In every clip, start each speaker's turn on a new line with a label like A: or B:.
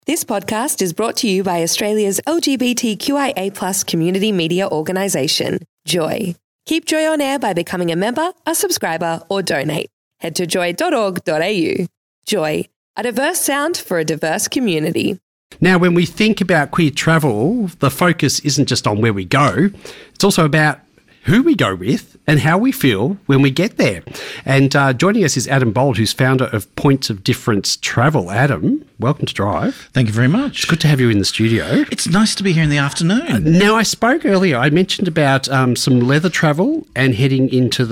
A: This podcast is brought to you by Australia's LGBTQIA+ community media organisation, Joy. Keep Joy on air by becoming a member, a subscriber, or donate. Head to joy.org.au. Joy, a diverse sound for a diverse community.
B: Now, when we think about queer travel, the focus isn't just on where we go, it's also about who we go with and how we feel when we get there. And joining us is Adam Bold, who's founder of Points of Difference Travel. Adam, welcome to Drive.
C: Thank you very much.
B: It's good to have you in the studio.
C: It's nice to be here in the afternoon.
B: Now, I spoke earlier, I mentioned about some leather travel and heading into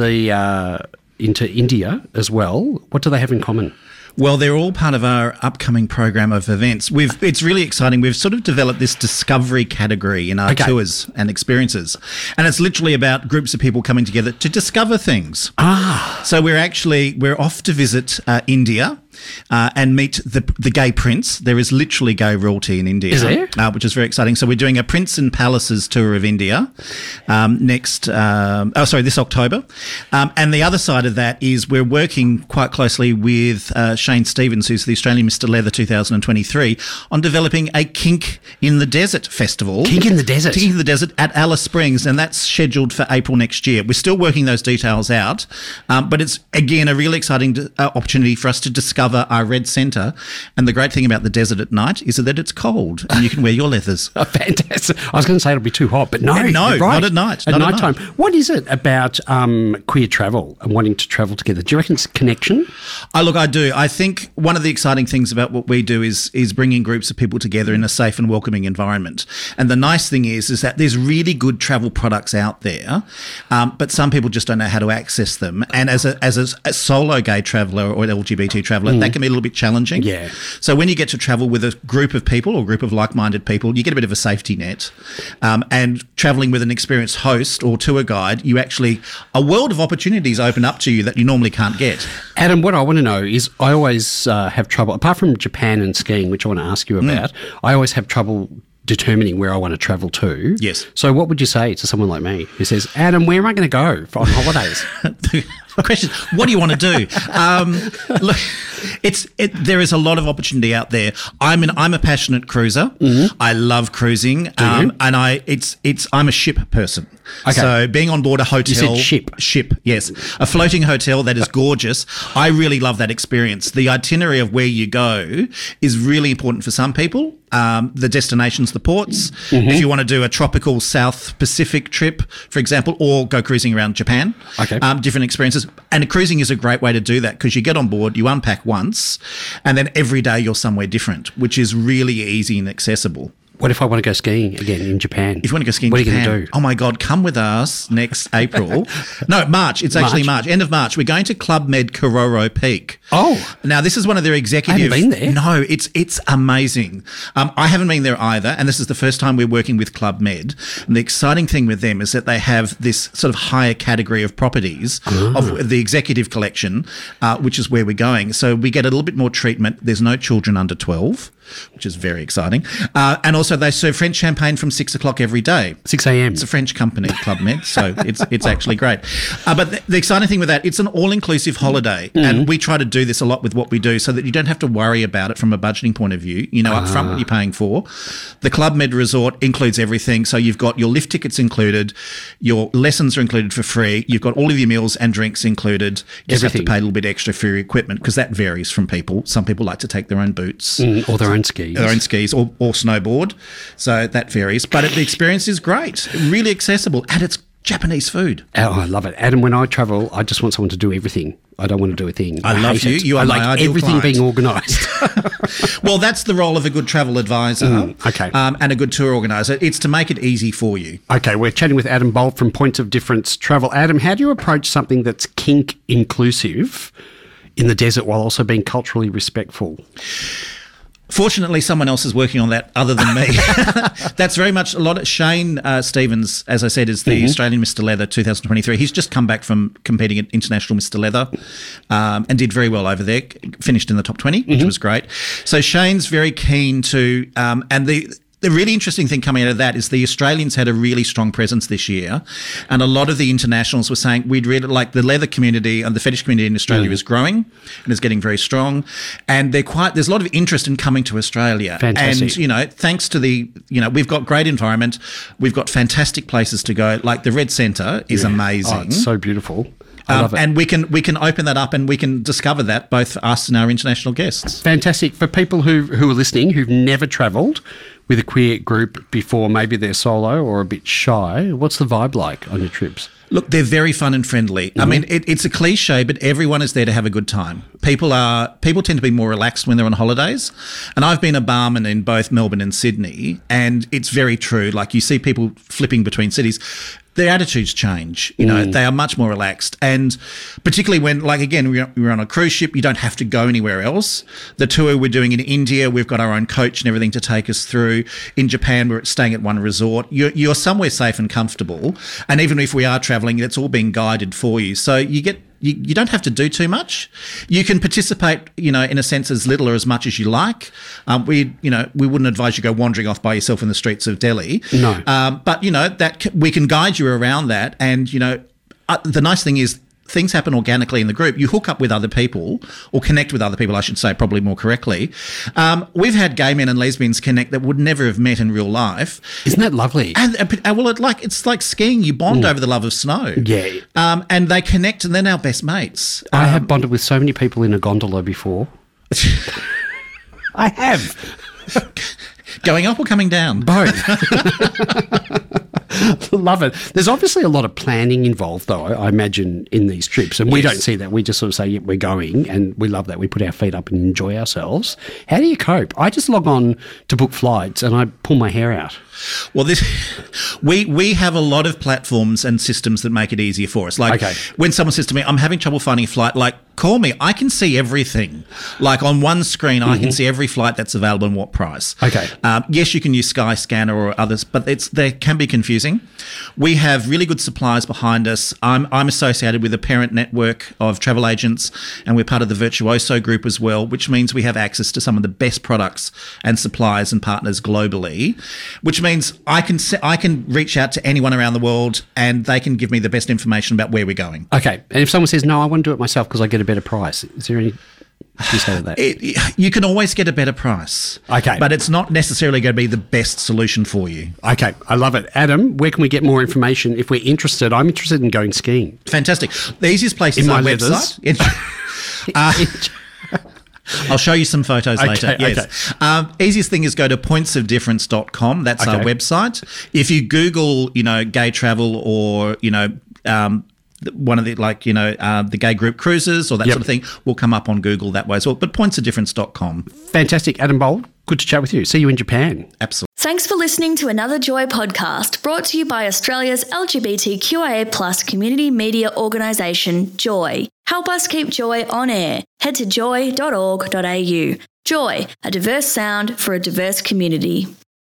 B: India as well. What do they have in common?
C: Well, they're all part of our upcoming program of events. It's really exciting. We've sort of developed this discovery category in our tours and experiences. And it's literally about groups of people coming together to discover things. So we're off to visit India. And meet the gay prince. There is literally gay royalty in India.
B: Is there?
C: Which is very exciting. So we're doing a Prince and Palaces tour of India this October. And the other side of that is we're working quite closely with Shane Stevens, who's the Australian Mr. Leather 2023, on developing a Kink in the Desert festival.
B: Kink in the Desert?
C: Kink in the Desert at Alice Springs, and that's scheduled for April next year. We're still working those details out, but it's, again, a really exciting opportunity for us to discover our red centre. And the great thing about the desert at night is that it's cold and you can wear your leathers.
B: Fantastic. I was going to say it'll be too hot, but no,
C: right. Not at night.
B: At night time. What is it about queer travel and wanting to travel together? Do you reckon it's a connection?
C: Look, I do. I think one of the exciting things about what we do is bringing groups of people together in a safe and welcoming environment. And the nice thing is that there's really good travel products out there, but some people just don't know how to access them. And as a solo gay traveller or an LGBT traveller, that can be a little bit challenging.
B: Yeah.
C: So when you get to travel with a group of people or a group of like-minded people, you get a bit of a safety net. And travelling with an experienced host or tour guide, a world of opportunities open up to you that you normally can't get.
B: Adam, what I want to know is I always have trouble, apart from Japan and skiing, which I want to ask you about, I always have trouble determining where I want to travel to.
C: Yes.
B: So what would you say to someone like me who says, Adam, where am I going to go on holidays?
C: The question, what do you want to do? Look, there is a lot of opportunity out there. I'm a passionate cruiser. Mm-hmm. I love cruising, and I'm a ship person.
B: Okay.
C: So being on board a hotel,
B: you said
C: ship, yes, a floating hotel that is gorgeous. I really love that experience. The itinerary of where you go is really important for some people. The destinations, the ports. Mm-hmm. If you want to do a tropical South Pacific trip, for example, or go cruising around Japan, different experiences. And cruising is a great way to do that because you get on board, you unpack once, and then every day you're somewhere different, which is really easy and accessible.
B: What if I want to go skiing again in Japan?
C: If you want to go skiing in Japan, what are you going to do? Oh, my God, come with us next April. No, March. It's actually March. End of March. We're going to Club Med Kororo Peak.
B: Oh.
C: Now, this is one of their executive...
B: I haven't been there.
C: No, it's amazing. I haven't been there either, and this is the first time we're working with Club Med. And the exciting thing with them is that they have this sort of higher category of properties of the executive collection, which is where we're going. So we get a little bit more treatment. There's no children under 12, which is very exciting. And also they serve French champagne from 6 o'clock every day.
B: 6 a.m.
C: It's a French company, Club Med, so it's actually great. But the exciting thing with that, it's an all-inclusive holiday, and we try to do this a lot with what we do so that you don't have to worry about it from a budgeting point of view. You know up front what you're paying for. The Club Med resort includes everything, so you've got your lift tickets included, your lessons are included for free, you've got all of your meals and drinks included. You just have to pay a little bit extra for your equipment because that varies from people. Some people like to take their own boots.
B: Or their own skis.
C: Their own skis or snowboard. So that varies. But the experience is great, really accessible, and it's Japanese food.
B: Oh, I love it. Adam, when I travel, I just want someone to do everything. I don't want to do a thing.
C: I love you. You are my ideal
B: everything
C: client.
B: being organised.
C: Well, that's the role of a good travel advisor and a good tour organiser. It's to make it easy for you.
B: Okay, we're chatting with Adam Bold from Points of Difference Travel. Adam, how do you approach something that's kink inclusive in the desert while also being culturally respectful?
C: Fortunately, someone else is working on that other than me. That's very much a lot of Shane Stevens, as I said, is the Australian Mr. Leather 2023. He's just come back from competing at International Mr. Leather and did very well over there, finished in the top 20, which was great. So Shane's very keen to, and the really interesting thing coming out of that is the Australians had a really strong presence this year, and a lot of the internationals were saying we'd really like the leather community and the fetish community in Australia is growing and is getting very strong, and there's a lot of interest in coming to Australia.
B: Fantastic.
C: And thanks to we've got great environment, we've got fantastic places to go. Like the Red Centre is amazing.
B: Oh, it's so beautiful. I love it.
C: And we can open that up and we can discover that, both us and our international guests.
B: Fantastic. For people who are listening who've never travelled with a queer group before, maybe they're solo or a bit shy, what's the vibe like on your trips?
C: Look, they're very fun and friendly. I mean, it's a cliche, but everyone is there to have a good time. People tend to be more relaxed when they're on holidays. And I've been a barman in both Melbourne and Sydney, and it's very true. Like, you see people flipping between cities. Their attitudes change, they are much more relaxed. And particularly when, like, again, we're on a cruise ship, you don't have to go anywhere else. The tour we're doing in India, we've got our own coach and everything to take us through. In Japan, we're staying at one resort. You're somewhere safe and comfortable. And even if we are traveling, it's all being guided for you. So you don't have to do too much. You can participate, in a sense, as little or as much as you like. We wouldn't advise you go wandering off by yourself in the streets of Delhi.
B: No.
C: But we can guide you around that. And, the nice thing is, things happen organically in the group. You hook up with other people, or connect with other people, I should say, probably more correctly. We've had gay men and lesbians connect that would never have met in real life.
B: Isn't that lovely?
C: And it's like skiing. You bond over the love of snow.
B: Yeah.
C: And they connect, and they're now best mates.
B: I have bonded with so many people in a gondola before. I have.
C: Going up or coming down?
B: Both. Love it. There's obviously a lot of planning involved, though, I imagine, in these trips. And we don't see that. We just sort of say, yeah, we're going, and we love that. We put our feet up and enjoy ourselves. How do you cope? I just log on to book flights and I pull my hair out.
C: Well, we have a lot of platforms and systems that make it easier for us. Like, when someone says to me, I'm having trouble finding a flight, like, call me. I can see everything. Like, on one screen, I can see every flight that's available and what price.
B: Okay.
C: Yes, you can use Skyscanner or others, but they can be confusing. We have really good suppliers behind us. I'm associated with a parent network of travel agents, and we're part of the Virtuoso group as well, which means we have access to some of the best products and suppliers and partners globally, which means I can reach out to anyone around the world and they can give me the best information about where we're going.
B: Okay. And if someone says, no, I want to do it myself because I get a better price, is there any... What do you say to that?
C: You can always get a better price.
B: Okay.
C: But it's not necessarily going to be the best solution for you.
B: Okay. I love it. Adam, where can we get more information if we're interested? I'm interested in going skiing.
C: Fantastic. The easiest place is our website. I'll show you some photos later. Yes. Okay. Easiest thing is go to pointsofdifference.com. That's our website. If you Google, gay travel or, one of the the gay group cruises or that sort of thing will come up on Google that way as well. But pointsofdifference.com.
B: Fantastic. Adam Bold, good to chat with you. See you in Japan.
C: Absolutely.
D: Thanks for listening to another Joy podcast brought to you by Australia's LGBTQIA+ community media organisation, Joy. Help us keep Joy on air. Head to joy.org.au. Joy, a diverse sound for a diverse community.